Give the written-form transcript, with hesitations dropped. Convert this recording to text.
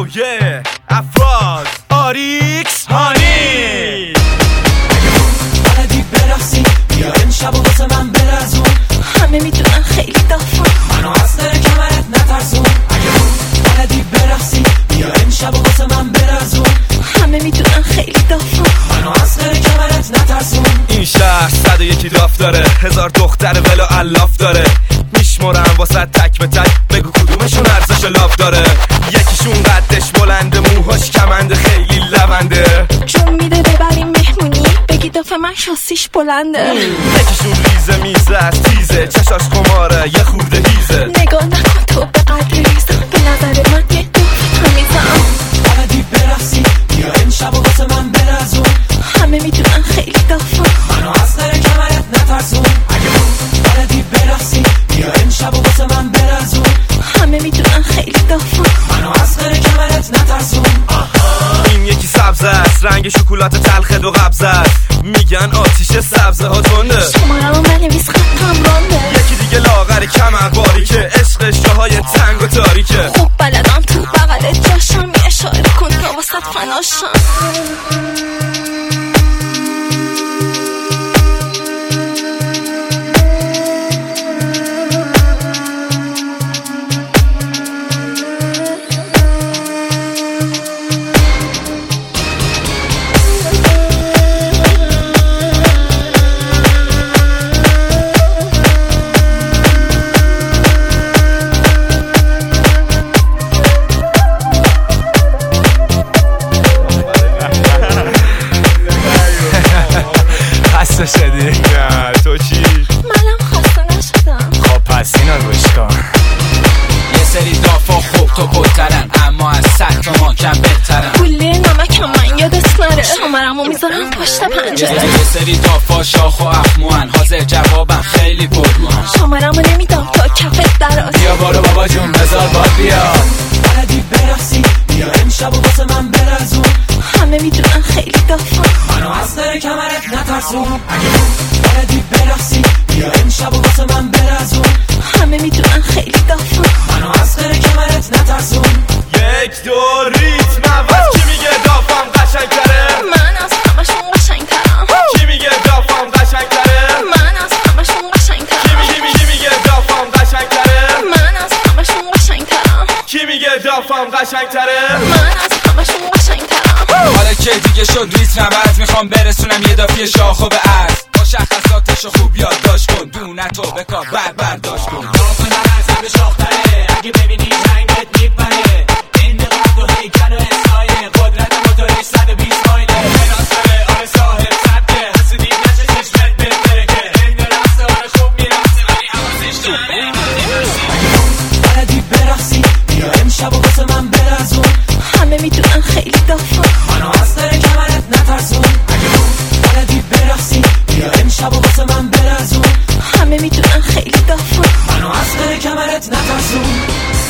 افراز آریکس هانی بلدی برقصی بیا امشب و واسه من برزون همه میدونن خیلی دافم منو از در کمرت نترسون بلدی برقصی بیا امشب و واسه من برزون همه میدونن خیلی دافم منو از در کمرت نترسون این شهر 101 داف داره 1000 دختر ولو الاف داره میشمرم واسه تک به تک بگو کدومشون ارزش لاف داره یکیشون قدش بلنده موهاش کمنده خیلی لونده جون میده ببریم مهمونی بگی دافه من شاسیش بلنده یکیشون ریزه میزه از تیزه چشاش قماره یه خورده هیزه نگاه نکن تو به قدر ریزم به نظر من یه دافه تمیزم بلدی برقصی بیا امشب و واسه من برزون همه میدونن خیلی دافم منو از در کمرت نترسون بلدی برقصی بیا امشب و واسه من برزون همه میدونن خیلی دافم منو از در کمرت نترسون این یکی سبز است رنگ شکلات تلخ دو قبض است میگن آتیش سبزه ها تنده شمارم بنویس خطم رانده یکی دیگه لاغر کمر باری که عشقش جاهای تنگ و تاریکه خب بلدم تو بغل جاشم یه اشاره کن تا واسط فناشم خسته شدی؟ نه تو چی؟ منم خسته نشدم خب پس اینو گوش کن یه سری دافا خوب تو بلترن اما از 100 تا ما کم بهترن گوله نمکم من یادت نره شمارمو میذارم پشت پنجره یه سری دافا شاخ و اخموان حاضر جوابم خیلی پرروان شمارمو نمیدم تا کفت دراز بیا بارو بابا جون بذار باد بیا بلدی برقصی بیا امشب و واسه من برزون همه میدونن خیلی دافم منو از در کمرت نترسون بلدی برقصی بیا امشب و واسه من برزون همه میدونن خیلی دافم منو از در کمرت نترسون یک دو ریتم عوض کی میگه دافم قشنگتره من از همشون قشنگترم کی میگه دافم قشنگتره من از همشون قشنگترم کی میگه دافم قشنگتره من از همشون قشنگترم کی میگه دافم قشنگتره من از همشون قشنگترم حالا که دیگه شد ریتم عوض میخوام برسونم یه دافی شاخو به عرض مشخصاتشو خوب یادداشت کن دونتو به کار برداشت کن داف من از همه شاختره اگه ببینی جنگت میپره این قد و هیکل و اسایه قدرت موتورش 120 مایله مناصره آره صاحب سبکه حسودی نشه چشمت بهتره که این رقصه آره خوب میرقصه ولی حواسش تو بلدی برقصی بیا امشب و واسه من برزون همه میدونن خیلی دافم منو از در کمرت نترسون بلدی برقصی بیا امشب و واسه من برزون همه میدونن خیلی دافم منو از در کمرت نترسون